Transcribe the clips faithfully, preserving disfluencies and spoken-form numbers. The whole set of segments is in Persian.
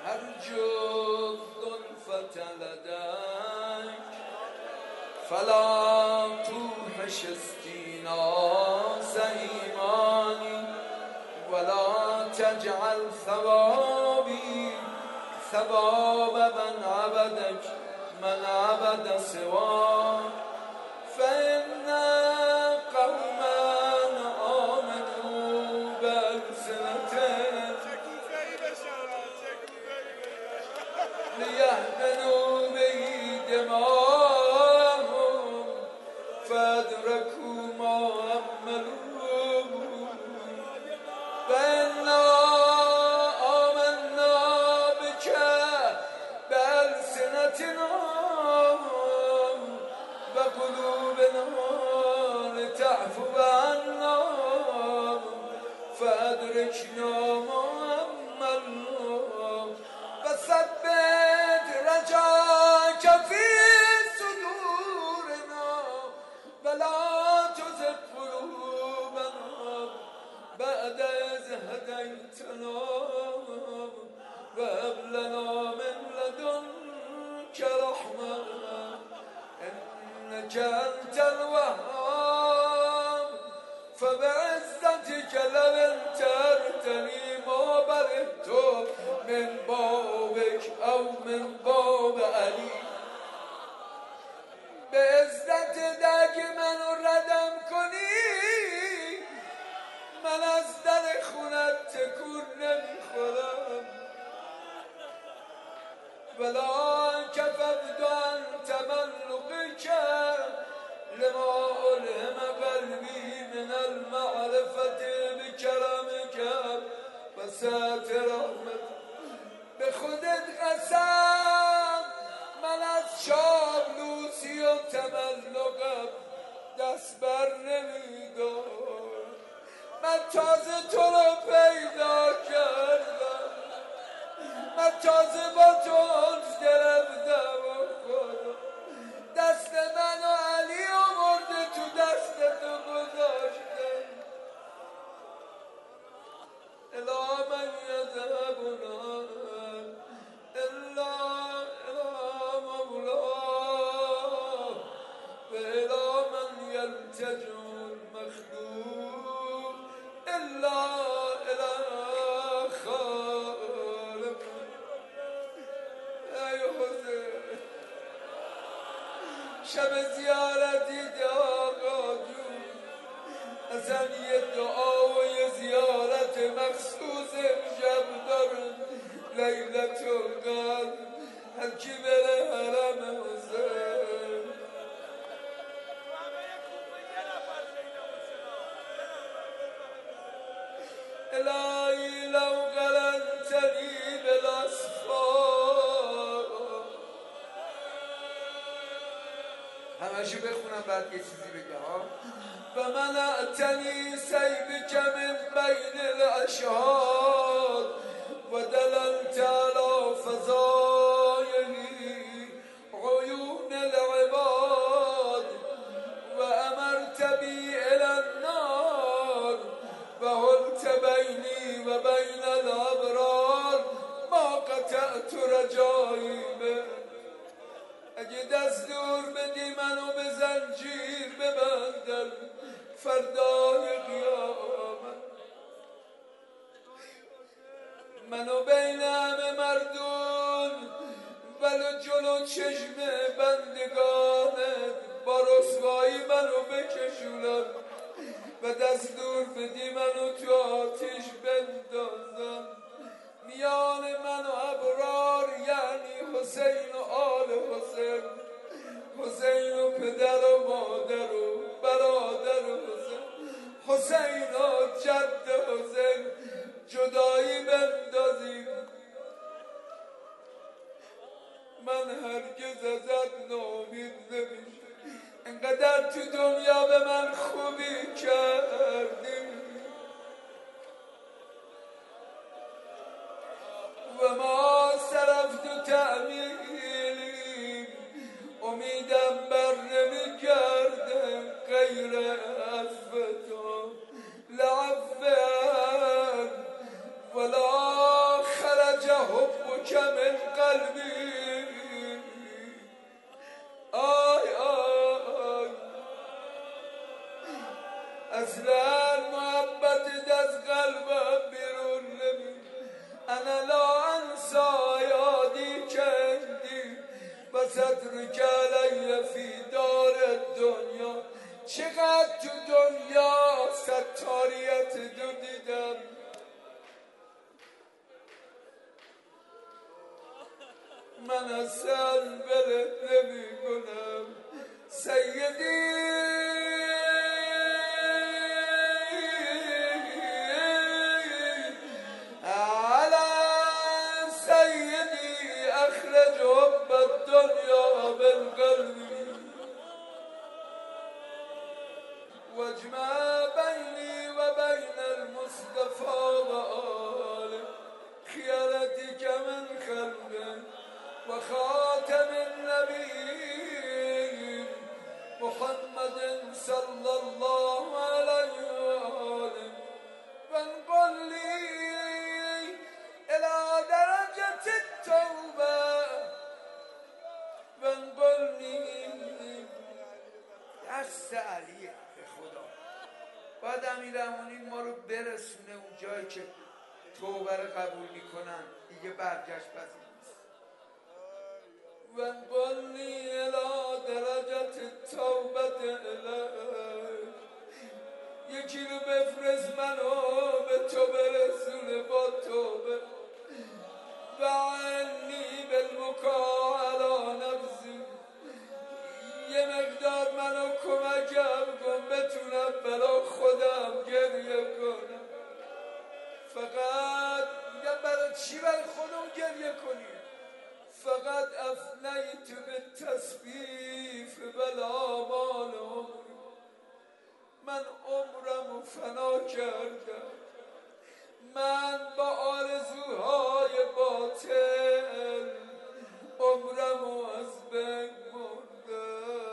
هر جفت فتلدک فلا توحش استینا سیمانی ولا تجعل ثوابی ثواب من عبدك من عبد سواك فإن قوما آمنوا بألسنتهم ليهدنوا به دماءهم فأدركوا ما أملوا فإنا آمنا بك بألسنتنا وقلوبنا لتعفو عنا فأدركنا ما أملنا فثبت رجاك في صدورنا ولا تزغ قلوبنا بعد إذ هديتنا وهب لنا من لدنك رحمة إنك أنت الوهاب فبعزتك لو انترتني ما برئت من بابك أو من باب علی. به عزت دک منو ردم کنی من از در خونت تکون نمیخورم ولا کففت عن تملقك لما ألهم قلبي من المعرفة بكرمك وسعة رحمتك. به خودت قسم من از چاپلوسی و تملقم دست بر نمیدارم. من تازه تو رو پیدا کردم، من تازه با تو انس گرفتم و خدا دست من و علی آورده تو دست تو گذاشته. الا من یذهبنا الا الا مولاه و الا من یلتجئ المخلوق الا الا خالق. ای حسین شب زیارتی آقا جون اصلا یه دعا و یه زیارت مخصوص امشب دارن لیلت القدر. هر کی بره حرم حسین الهی لو قرنتنی بالاسفار. همشو بخونم بعد یه چیزی بگم ها. و من اعتنی سیبک من بین الاشهاد و دللت علی فضایلی عیون العباد و امرت بی الى النار و حلت بینی و بین الابرار ما قطعت رجایی به. اگه دستور بدی منو به زنجیر ببندن فردای قیامت، منو بین همه مردون ولو جلو چشم بندگانت با رسوایی منو بکشونن و دستور بدی منو تو آتیش بندازن. میان من و ابرار یعنی حسین و آل حسین، حسین و پدر و مادر و برادر حسین، حسین و جد حسین جدایی بندازیم. من هرگز ازت ناامید نمیشه. انقدر تو دنیا به من خوبی کردی و ما صرفت و تعمیلی امیدم بر نمی کرده غیر عفو تو لعفو ولا خرج حبک قلبی آی آی اصلا محبت از قلبم بیرون نمی انا لا انسا یادی کردی و صدرک علی فی دار دنیا چقدر تو دنیا ستاریت دو دیدم من اصلا بلد نمی کنم سیدی علی سیدی اخرج حب الدنیا بالقلب واجمع بینی و بین المصطفى و آله خیالتک من خلقه و خاتم النبی محمد صلی الله علیه و آله وانقل لی الى درجة التوبه وانقل لی دست علیه به خدا باید امیرالمومنین ما رو برسونه اون جایی که توبه رو قبول میکنن دیگه برگشت پذیر نیست وانقل لی الی درجة التوبه الیک یکی رو بفرست منو به تو برسونه با توبه و عنی بالبکا علی نفسی یه مقدار منو کمکم کن بتونم برا خودم گریه کنم فقط میگم برای چی برای خودم گریه کنیم فقط افنیت به تصفیف بالآمال عمری من عمرم و فنا کردم من با آرزوهای باطل عمرم و از بین بردم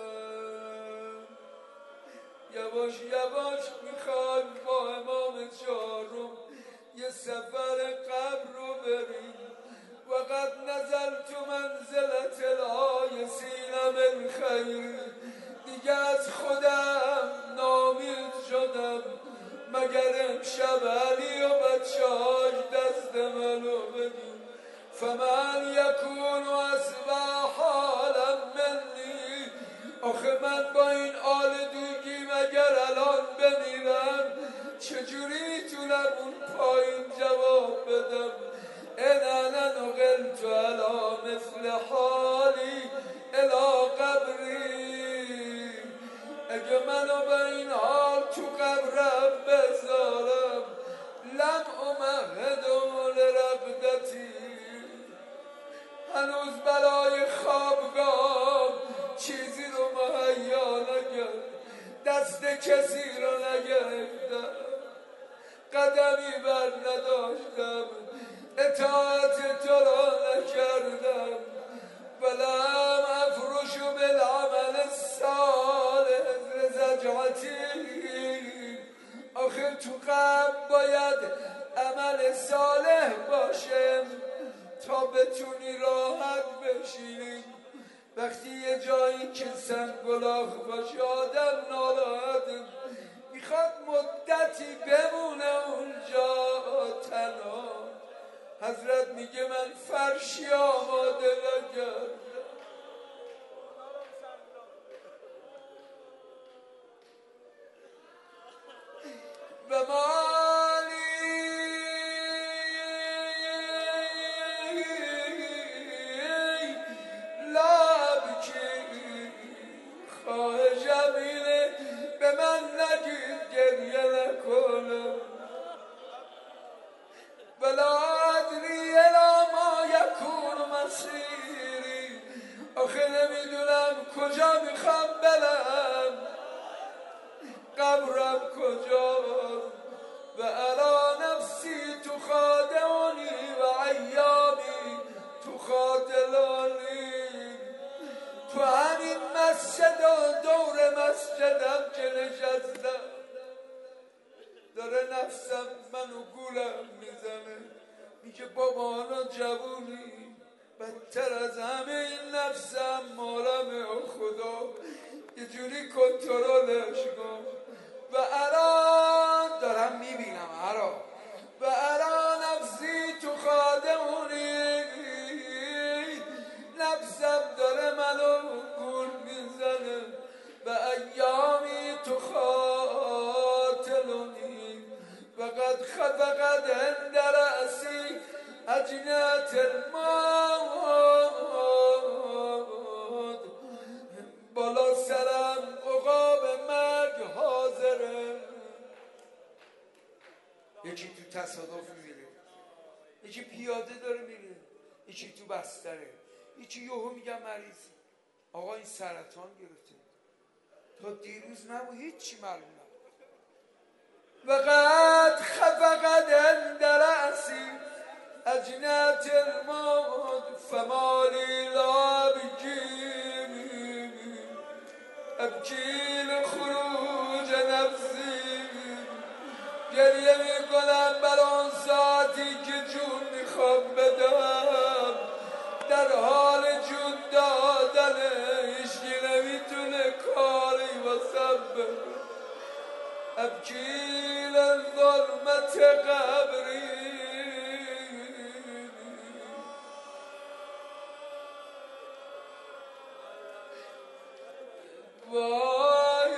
یواش یواش میخوایم با امام چهارم یه سفر قبر رو بریم وقد نزلت منزلت الآیسین من خیر دیگه از خودم نامید شدم مگر امشب علی و بچه هاش دست منو بدیم فمن یکون اصبح حالا منی آخه من با این آلودگی مگر الان بمیرم چجوری میتونم اون پایین جواب بدم ان انا نقلت علی مثل حالی الی قبری اگه منو به این حال تو قبرم بذارم لم امهد لرقدتی هنوز برای خوابگاه چیزی رو مهیا نکرد دست کسی رو نگرفتم قدمی بر نداشتم اطاعت تو را نکردم ولم افرش بالعمل الصالح لزجعتی آخر تو قلب باید عمل صالح باشه تا بتونی راحت بشینی وقتی یه جایی که سنگلاخ باشه آدم ناراحت میخواد مدتی بمونه اونجا تنها حضرت میگه من فرشی آماده نکردم و مالی لابکی خواهشم اینه به من نگید گریه نکنم ولا ادری الی ما یکون مسیری آخه نمیدونم کجا میخوام برم قبرم کجاست و علی نفسی تو خادعانی و ایامی تو خاطلانی تو همین مسجد و دور مسجدم که نشستم داره نفسم منو گولم میزنه میگه بابا حالا جوونی بدتر از همه این نفس امارم خدا یه جوری کنترلش کن. و الان دارم میبینم الان و الان نفسی تو خادمونی، نفسم داره منو گول میزنه و ایامی تو خاطلونی و قد خفقد هند رأسی اجنت الموت، بالا سرم عقاب مرگ حاضره. یکی تو تصادف میره، یکی پیاده داره میره، یکی تو بستره، یکی یهو میگن مریض آقا این سرطان گرفته، تا دیروز نبود هیچی معلوم نبود. و قد خفقد هند رأسی اجنت الموت فمالی لا ابکی ابکی لخروج نفسی، گریه میکنم بر آن ساعتی که جون میخوام بدم، در حال جون دادنه هیچکی نمیتونه کاری واسم بده. ابکی لظلمت قبری وای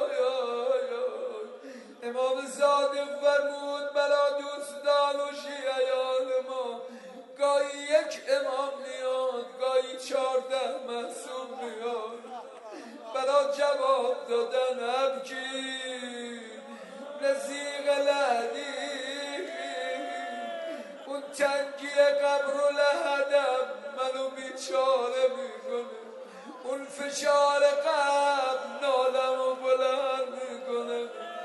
امام صادق فرمود بلا دوستان و شیعیان ما گاهی یک امام میاد گاهی چارده معصوم میاد برا جواب دادن. ابکی رزیق لحدی اون تنگی قبر و لحدم منو بیچاره میکنه، اون فشار قبر نالمو بلند میکنه،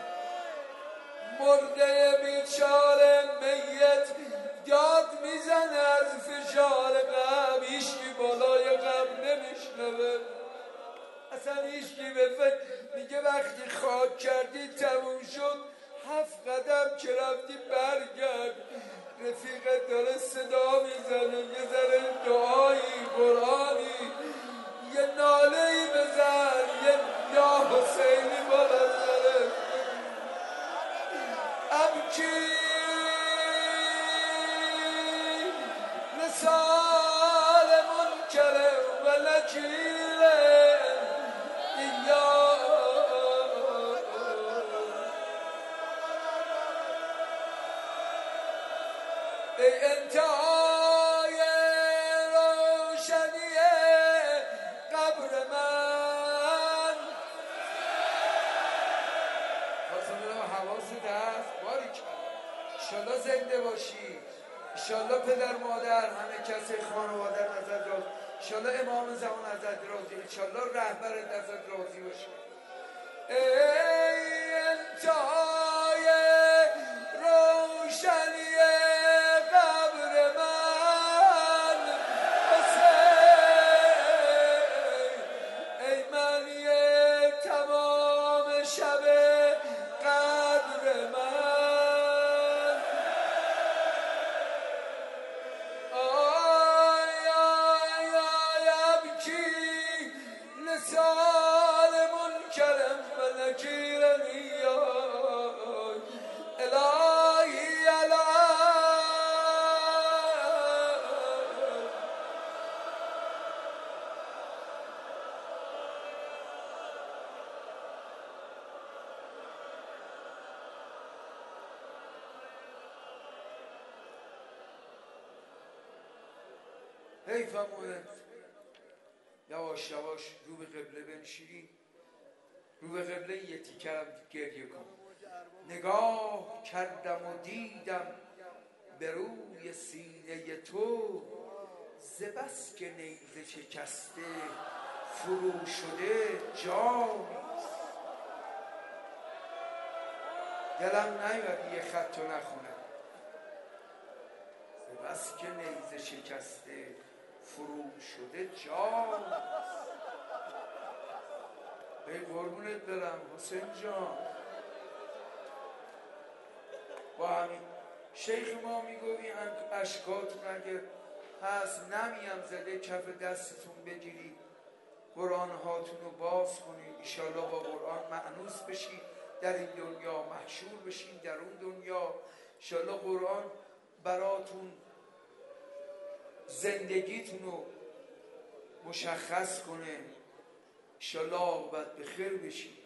مرده بیچاره میت داد میزنه از فشار قبر، هیچکی بالای قبر نمیشنوه، اصلا هیچکی به فکر میگه وقتی خاک کردی تموم شد هفت قدم که رفتی برگرد، رفیقت داره صدا میزنه یه ذره دعایی قرآنی یه نالهی بزن یه یا حسینی بالا سره. ابکی لسال منکر و نکیر یا ای انتهای روشنی قبر من. خواستم برم حواست هست باری کرد انشالله زنده باشی، انشالله پدر مادر همه کسی خانواده ازت راضی، انشالله امام زمان ازت راضی، انشالله رهبرت ازت راضی باشه. ای انتهای روشنی قبر من حسین، ای منی تمام شب قدر من. آی آی آی ابکی لسان منکرم و نکیرنی الهی الهی. حیفم اومد یواش یواش رو به قبله بنشینی، رو به قبله یه تیکرم گریه کن. نگاه کردم و دیدم به روی سینه تو، ز بس که نیزه شکسته فرو شده جا نیست. دلم نیومد یه خطو نخونم، ز بس که نیزه شکسته فرو شده جا نیست. ای قربونت برم حسین جان، با همین شیخ ما میگو این اشکات مگه هست نمیم زده کف دستتون بگیرید، قرآن هاتون رو باز کنید، ایشالا با قرآن مأنوس بشید، در این دنیا محشور بشید، در اون دنیا ایشالا قرآن براتون زندگیتون رو مشخص کنه، ایشالا عاقبت بخیر بشید.